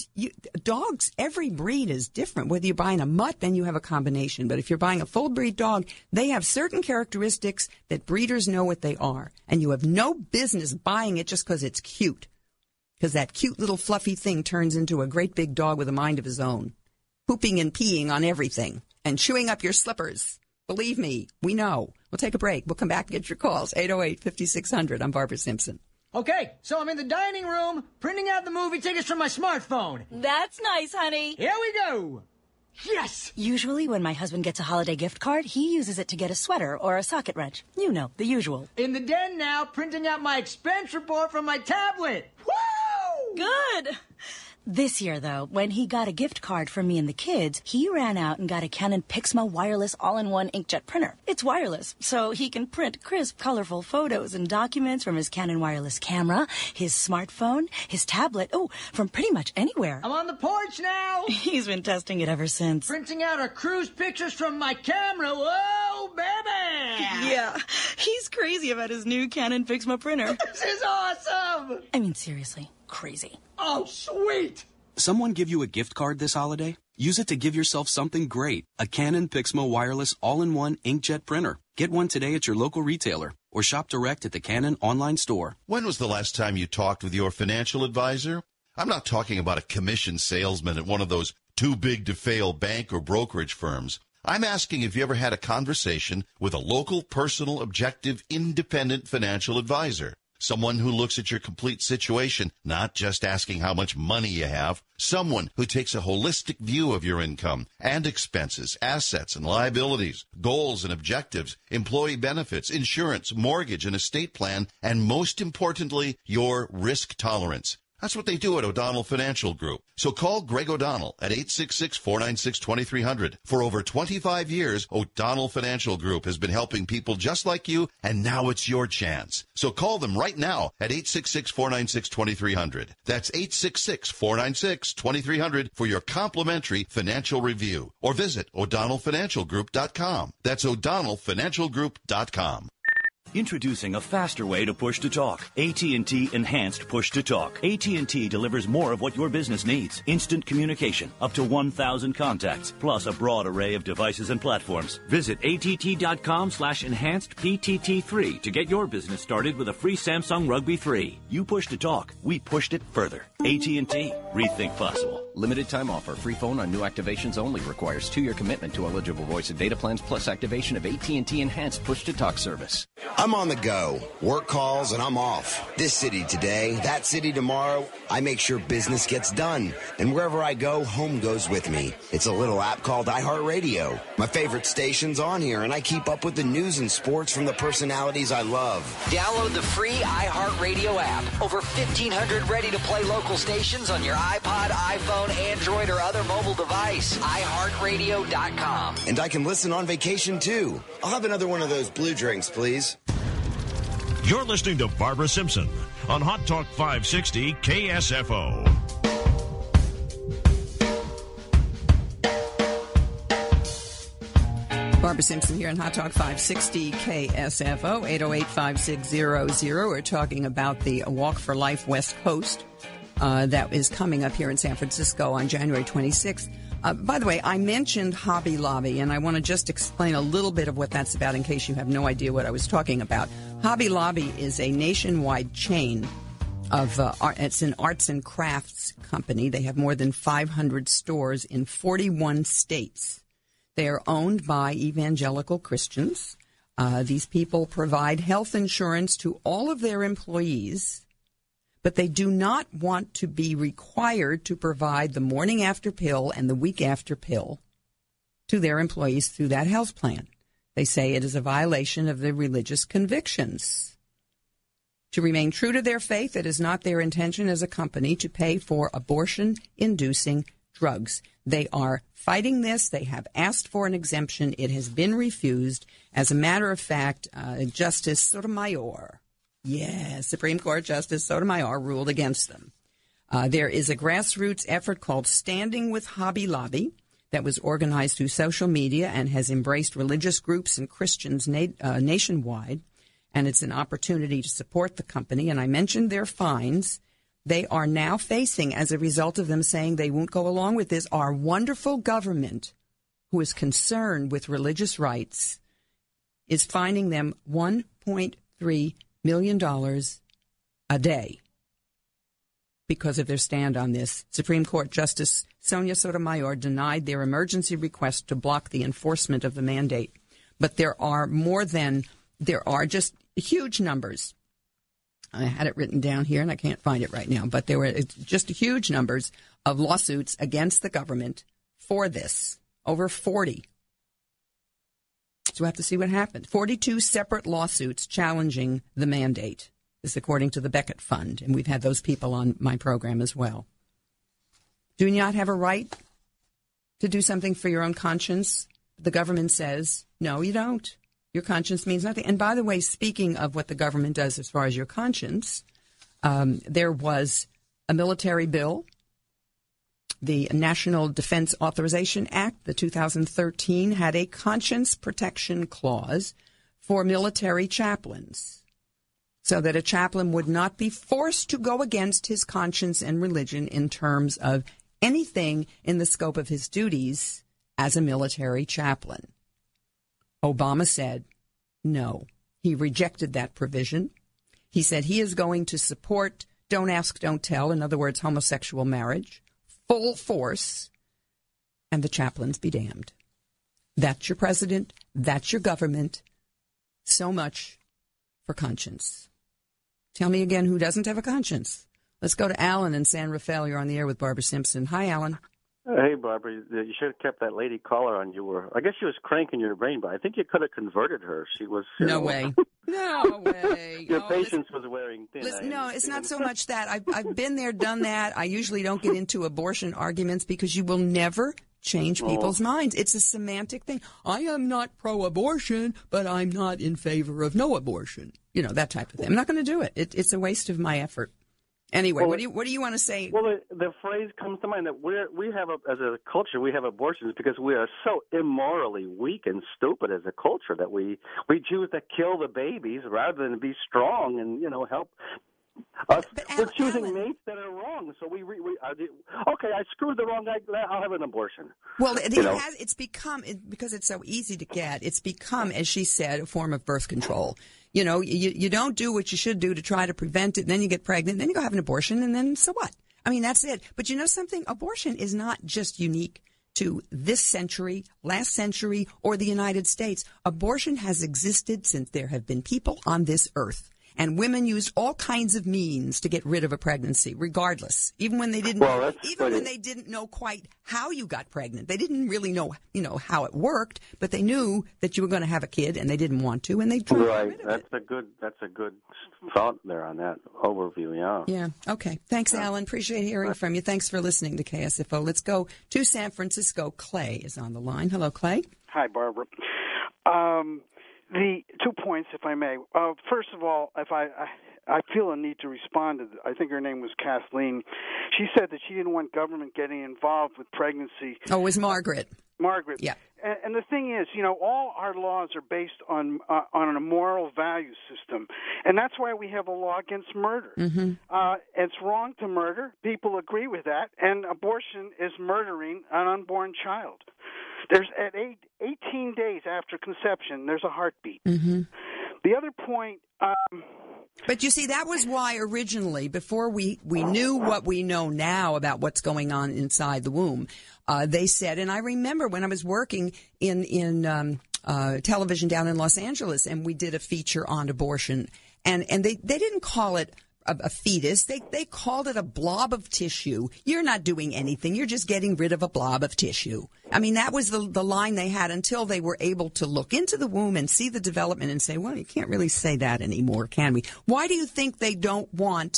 dogs, every breed is different. Whether you're buying a mutt, then you have a combination. But if you're buying a full breed dog, they have certain characteristics that breeders know what they are. And you have no business buying it just because it's cute. Because that cute little fluffy thing turns into a great big dog with a mind of his own. Pooping and peeing on everything. And chewing up your slippers. Believe me, we know. We'll take a break. We'll come back and get your calls. 808-5600. I'm Barbara Simpson. Okay, so I'm in the dining room, printing out the movie tickets from my smartphone. That's nice, honey. Here we go. Yes! Usually when my husband gets a holiday gift card, he uses it to get a sweater or a socket wrench. You know, the usual. In the den now, printing out my expense report from my tablet. Woo! Good! This year, though, when he got a gift card for me and the kids, he ran out and got a Canon Pixma wireless all-in-one inkjet printer. It's wireless, so he can print crisp, colorful photos and documents from his Canon wireless camera, his smartphone, his tablet, from pretty much anywhere. I'm on the porch now. He's been testing it ever since. Printing out our cruise pictures from my camera. Whoa, baby! Yeah, he's crazy about his new Canon Pixma printer. This is awesome! I mean, seriously, crazy. Oh, sweet! Someone give you a gift card this holiday? Use it to give yourself something great. A Canon Pixma wireless all-in-one inkjet printer. Get one today at your local retailer or shop direct at the Canon online store. When was the last time you talked with your financial advisor? I'm not talking about a commission salesman at one of those too-big-to-fail bank or brokerage firms. I'm asking if you ever had a conversation with a local, personal, objective, independent financial advisor. Someone who looks at your complete situation, not just asking how much money you have. Someone who takes a holistic view of your income and expenses, assets and liabilities, goals and objectives, employee benefits, insurance, mortgage and estate plan, and most importantly, your risk tolerance. That's what they do at O'Donnell Financial Group. So call Greg O'Donnell at 866-496-2300. For over 25 years, O'Donnell Financial Group has been helping people just like you, and now it's your chance. So call them right now at 866-496-2300. That's 866-496-2300 for your complimentary financial review. Or visit o'donnellfinancialgroup.com. That's o'donnellfinancialgroup.com. Introducing a faster way to push-to-talk. AT&T Enhanced Push-to-Talk. AT&T delivers more of what your business needs. Instant communication, up to 1,000 contacts, plus a broad array of devices and platforms. Visit att.com/enhancedPTT3 to get your business started with a free Samsung Rugby 3. You push-to-talk, we pushed it further. AT&T, rethink possible. Limited time offer. Free phone on new activations only. Requires 2-year commitment to eligible voice and data plans plus activation of AT&T Enhanced Push-to-Talk service. I'm on the go. Work calls and I'm off. This city today, that city tomorrow. I make sure business gets done. And wherever I go, home goes with me. It's a little app called iHeartRadio. My favorite station's on here, and I keep up with the news and sports from the personalities I love. Download the free iHeartRadio app. Over 1,500 ready-to-play local stations on your iPod, iPhone, Android, or other mobile device. iHeartRadio.com. And I can listen on vacation, too. I'll have another one of those blue drinks, please. You're listening to Barbara Simpson on Hot Talk 560 KSFO. Barbara Simpson here on Hot Talk 560 KSFO, 808-5600. We're talking about the Walk for Life West Coast that is coming up here in San Francisco on January 26th. By the way, I mentioned Hobby Lobby, and I want to just explain a little bit of what that's about in case you have no idea what I was talking about. Hobby Lobby is a nationwide chain of it's an arts and crafts company. They have more than 500 stores in 41 states. They are owned by evangelical Christians. These people provide health insurance to all of their employees, but they do not want to be required to provide the morning after pill and the week after pill to their employees through that health plan. They say it is a violation of their religious convictions. To remain true to their faith, it is not their intention as a company to pay for abortion-inducing drugs. They are fighting this. They have asked for an exemption. It has been refused. As a matter of fact, Justice Sotomayor, Supreme Court Justice Sotomayor ruled against them. There is a grassroots effort called Standing with Hobby Lobby that was organized through social media and has embraced religious groups and Christians nationwide. And it's an opportunity to support the company. And I mentioned their fines. They are now facing, as a result of them saying they won't go along with this, our wonderful government, who is concerned with religious rights, is fining them $1.3 million a day because of their stand on this. Supreme Court Justice Sonia Sotomayor denied their emergency request to block the enforcement of the mandate. But there are just huge numbers. I had it written down here, and I can't find it right now, but there were just huge numbers of lawsuits against the government for this, over 40. So we'll have to see what happens. 42 separate lawsuits challenging the mandate. This is according to the Beckett Fund, and we've had those people on my program as well. Do you not have a right to do something for your own conscience? The government says, no, you don't. Your conscience means nothing. And by the way, speaking of what the government does as far as your conscience, there was a military bill, the National Defense Authorization Act, the 2013, had a conscience protection clause for military chaplains so that a chaplain would not be forced to go against his conscience and religion in terms of anything in the scope of his duties as a military chaplain. Obama said no. He rejected that provision. He said he is going to support don't ask, don't tell, in other words, homosexual marriage, full force, and the chaplains be damned. That's your president. That's your government. So much for conscience. Tell me again who doesn't have a conscience. Let's go to Alan in San Rafael. You're on the air with Barbara Simpson. Hi, Alan. Hey, Barbara, you should have kept that lady caller on. I guess she was cranking your brain, but I think you could have converted her. She was... No way. No way. Your patience was wearing thin. Listen, no, it's not so much that. I've been there, done that. I usually don't get into abortion arguments because you will never change people's minds. It's a semantic thing. I am not pro-abortion, but I'm not in favor of no abortion. You know, that type of thing. I'm not going to do it. It's a waste of my effort. Anyway, what do you want to say? Well, the phrase comes to mind that we have as a culture, we have abortions because we are so immorally weak and stupid as a culture that we choose to kill the babies rather than be strong and help us. We're choosing mates that are wrong. So okay, I screwed the wrong guy. I'll have an abortion. Well, it's become, because it's so easy to get, it's become, as she said, a form of birth control. You know, you don't do what you should do to try to prevent it, and then you get pregnant, then you go have an abortion, and then so what? I mean, that's it. But you know something? Abortion is not just unique to this century, last century, or the United States. Abortion has existed since there have been people on this earth. And women used all kinds of means to get rid of a pregnancy, regardless. Even when they didn't, when they didn't know quite how you got pregnant, they didn't really know, how it worked. But they knew that you were going to have a kid, and they didn't want to, and they tried to get rid of it. That's a good thought there on that overview. Yeah. Yeah. Okay. Thanks, Alan. Appreciate hearing from you. Thanks for listening to KSFO. Let's go to San Francisco. Clay is on the line. Hello, Clay. Hi, Barbara. The 2 points, if I may. First of all, if I feel a need to respond to, I think her name was Kathleen. She said that she didn't want government getting involved with pregnancy. Oh, it was Margaret. Margaret. Yeah. And the thing is, all our laws are based on a moral value system, and that's why we have a law against murder. Mm-hmm. It's wrong to murder. People agree with that, and abortion is murdering an unborn child. There's at 18 days after conception, there's a heartbeat. Mm-hmm. The other point. But you see, that was why originally, before we knew what we know now about what's going on inside the womb, they said, and I remember when I was working in television down in Los Angeles, and we did a feature on abortion. And they didn't call it a fetus. They called it a blob of tissue. You're not doing anything. You're just getting rid of a blob of tissue. I mean, that was the line they had until they were able to look into the womb and see the development and say, well, you can't really say that anymore, can we? Why do you think they don't want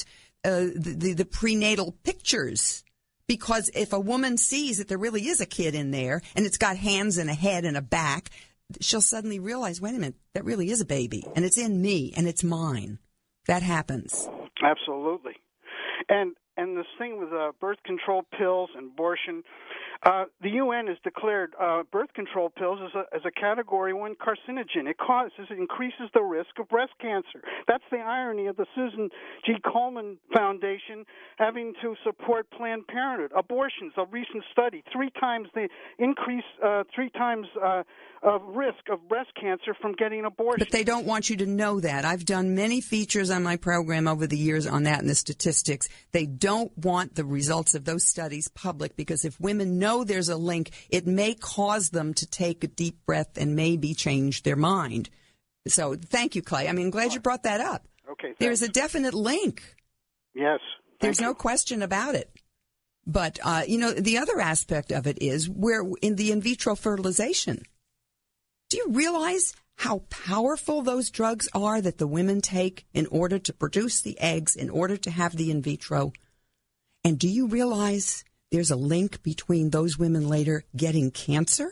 the prenatal pictures? Because if a woman sees that there really is a kid in there and it's got hands and a head and a back, she'll suddenly realize, wait a minute, that really is a baby, and it's in me, and it's mine. That happens. Absolutely. And this thing with birth control pills and abortion, the UN has declared birth control pills as a Category 1 carcinogen. It increases the risk of breast cancer. That's the irony of the Susan G. Komen Foundation having to support Planned Parenthood. Abortions, a recent study, 3 times the increase, 3 times of risk of breast cancer from getting abortion. But they don't want you to know that. I've done many features on my program over the years on that and the statistics. They don't want the results of those studies public, because if women know there's a link, it may cause them to take a deep breath and maybe change their mind. So thank you, Clay. I mean, I'm glad you brought that up. Okay, thanks. There's a definite link. Yes. There's no question about it. But, the other aspect of it is where in the in vitro fertilization. Do you realize how powerful those drugs are that the women take in order to produce the eggs, in order to have the in vitro? And do you realize there's a link between those women later getting cancer?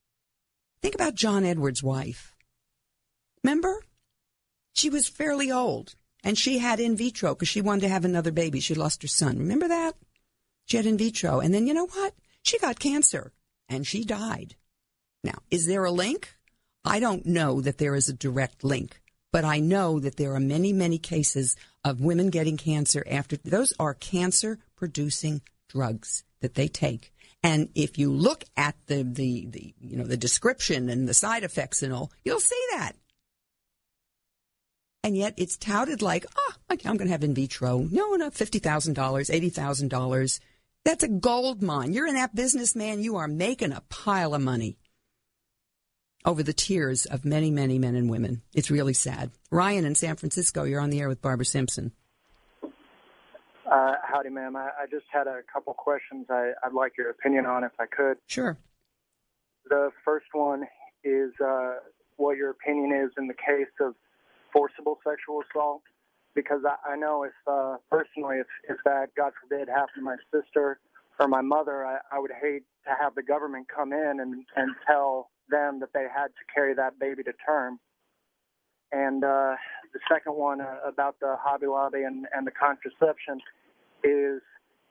Think about John Edwards' wife. Remember? She was fairly old, and she had in vitro because she wanted to have another baby. She lost her son. Remember that? She had in vitro. And then, you know what? She got cancer, and she died. Now, is there a link? I don't know that there is a direct link, but I know that there are many, many cases of women getting cancer after. Those are cancer-producing drugs that they take. And if you look at the description and the side effects and all, you'll see that. And yet it's touted like, I'm going to have in vitro. No, $50,000, $80,000. That's a gold mine. You're in that business, man. You are making a pile of money over the tears of many, many men and women. It's really sad. Ryan in San Francisco, you're on the air with Barbara Simpson. Howdy, ma'am. I just had a couple questions I'd like your opinion on, if I could. Sure. The first one is what your opinion is in the case of forcible sexual assault, because I know if personally, if that, God forbid, happened to my sister or my mother, I would hate to have the government come in and tell them that they had to carry that baby to term. And the second one about the Hobby Lobby and the contraception is,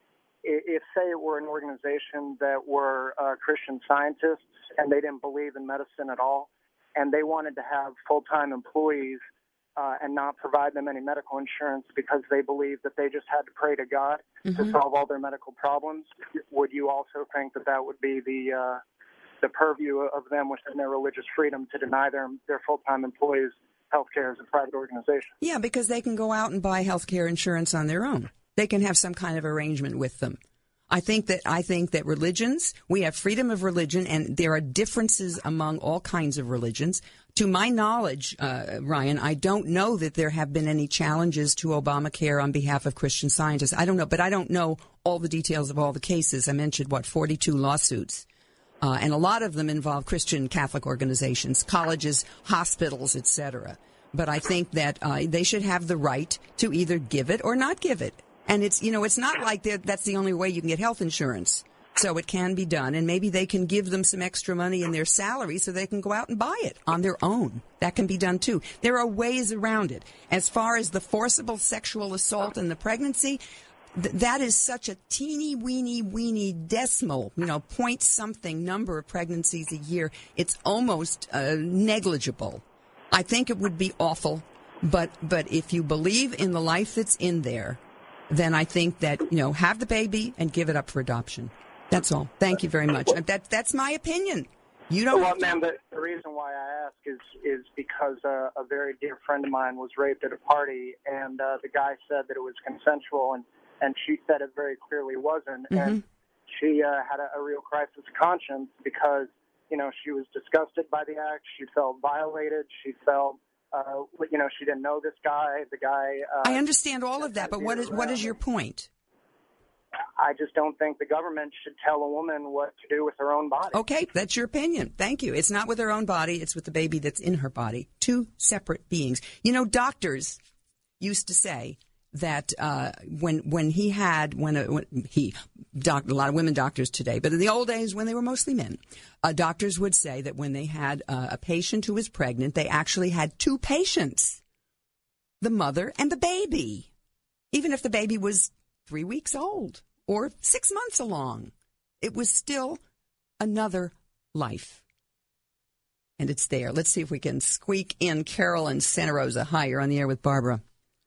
if, say, it were an organization that were Christian Scientists and they didn't believe in medicine at all, and they wanted to have full-time employees and not provide them any medical insurance because they believed that they just had to pray to God to solve all their medical problems, would you also think that that would be the purview of them within their religious freedom to deny their full-time employees health care as a private organization? Yeah, because they can go out and buy health care insurance on their own. They can have some kind of arrangement with them. I think that religions, we have freedom of religion, and there are differences among all kinds of religions. To my knowledge, Ryan, I don't know that there have been any challenges to Obamacare on behalf of Christian Scientists. I don't know, but I don't know all the details of all the cases. I mentioned, 42 lawsuits. And a lot of them involve Christian Catholic organizations, colleges, hospitals, etc. But I think that they should have the right to either give it or not give it. And it's not like that's the only way you can get health insurance. So it can be done. And maybe they can give them some extra money in their salary so they can go out and buy it on their own. That can be done, too. There are ways around it. As far as the forcible sexual assault and the pregnancy, that is such a teeny weeny decimal, point something number of pregnancies a year. It's almost negligible. I think it would be awful, but if you believe in the life that's in there, then I think that, have the baby and give it up for adoption. That's all. Thank you very much. That's my opinion. You don't. Well, ma'am, the reason why I ask is because a very dear friend of mine was raped at a party, and the guy said that it was consensual, and she said it very clearly wasn't. And she had a real crisis of conscience because she was disgusted by the act. She felt violated. She felt, she didn't know this guy. The guy. I understand all of that, but what is your point? I just don't think the government should tell a woman what to do with her own body. Okay, that's your opinion. Thank you. It's not with her own body. It's with the baby that's in her body. Two separate beings. Doctors used to say that a lot of women doctors today, but in the old days when they were mostly men, doctors would say that when they had a patient who was pregnant, they actually had two patients, the mother and the baby, even if the baby was 3 weeks old or 6 months along. It was still another life. And it's there. Let's see if we can squeak in Carol in Santa Rosa. Hi, you're on the air with Barbara.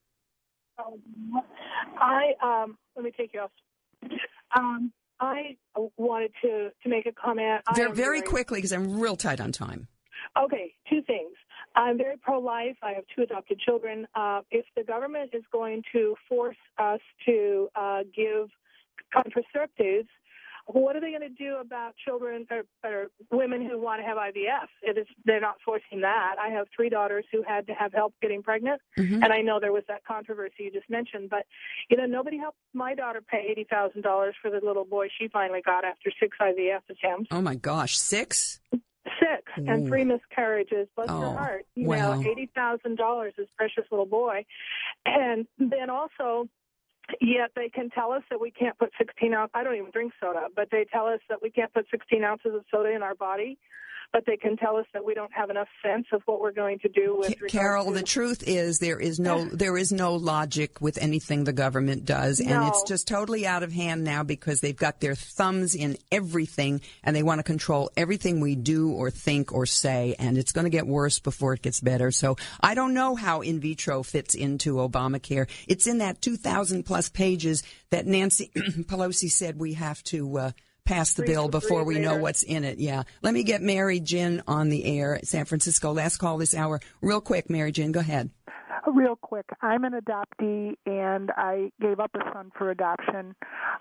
Let me take you off. I wanted to make a comment. Very quickly, because I'm real tight on time. Okay, two things. I'm very pro-life. I have 2 adopted children. If the government is going to force us to give contraceptives, what are they going to do about children or women who want to have IVF? They're not forcing that. I have 3 daughters who had to have help getting pregnant, and I know there was that controversy you just mentioned. But, nobody helped my daughter pay $80,000 for the little boy she finally got after 6 IVF attempts. Oh, my gosh, 6? 6 and 3 miscarriages. Bless her heart. Wow. $80,000, this precious little boy. And then also, yet they can tell us that we can't put 16 ounces. I don't even drink soda, but they tell us that we can't put 16 ounces of soda in our body. But they can tell us that we don't have enough sense of what we're going to do with. Carol, the truth is there is no logic with anything the government does, and it's just totally out of hand now because they've got their thumbs in everything, and they want to control everything we do or think or say, and it's going to get worse before it gets better. So I don't know how in vitro fits into Obamacare. It's in that 2,000 plus pages that Nancy Pelosi said we have to pass the bill before we know what's in it. Yeah. Let me get Mary Jin on the air at San Francisco. Last call this hour. Real quick, Mary Jin, go ahead. Real quick. I'm an adoptee, and I gave up a son for adoption.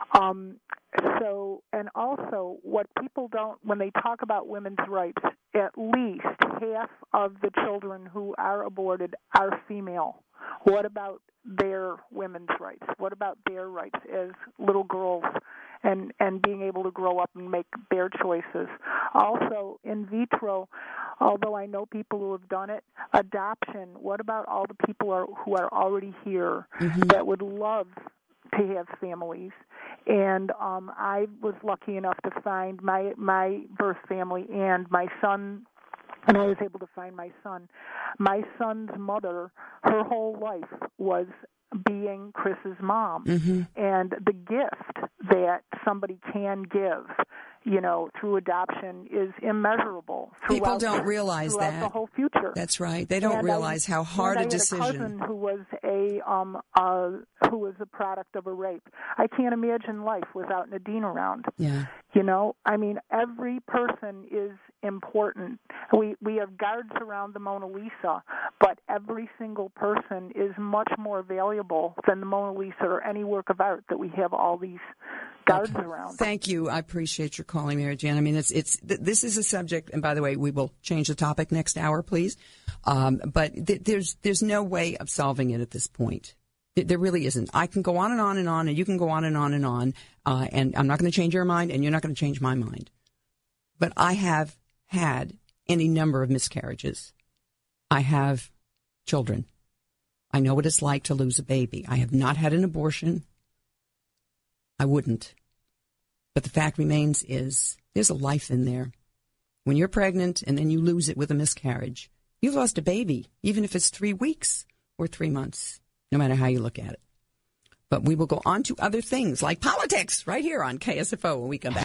And also, what people don't, when they talk about women's rights, at least half of the children who are aborted are female. What about their women's rights? What about their rights as little girls and being able to grow up and make their choices? Also, in vitro, although I know people who have done it, adoption, what about all the people who are already here that would love to have families? And I was lucky enough to find my birth family and my son, and I was able to find my son. My son's mother, her whole life was being Chris's mom. And the gift that somebody can give, through adoption is immeasurable. People don't realize that. The whole future. That's right. They don't realize how hard a decision. I had a cousin who was a product of a rape. I can't imagine life without Nadine around. Yeah. Every person is important. We have guards around the Mona Lisa, but every single person is much more valuable than the Mona Lisa or any work of art that we have all these guards around. Thank you. I appreciate your calling, Mary Jane. This is a subject, and by the way, we will change the topic next hour, please. But there's no way of solving it at this point. There really isn't. I can go on and on and on, and you can go on and on and on, and I'm not going to change your mind, and you're not going to change my mind. But I have had any number of miscarriages. I have children. I know what it's like to lose a baby. I have not had an abortion. I wouldn't. But the fact remains is there's a life in there. When you're pregnant and then you lose it with a miscarriage, you've lost a baby, even if it's 3 weeks or 3 months, no matter how you look at it. But we will go on to other things like politics right here on KSFO when we come back.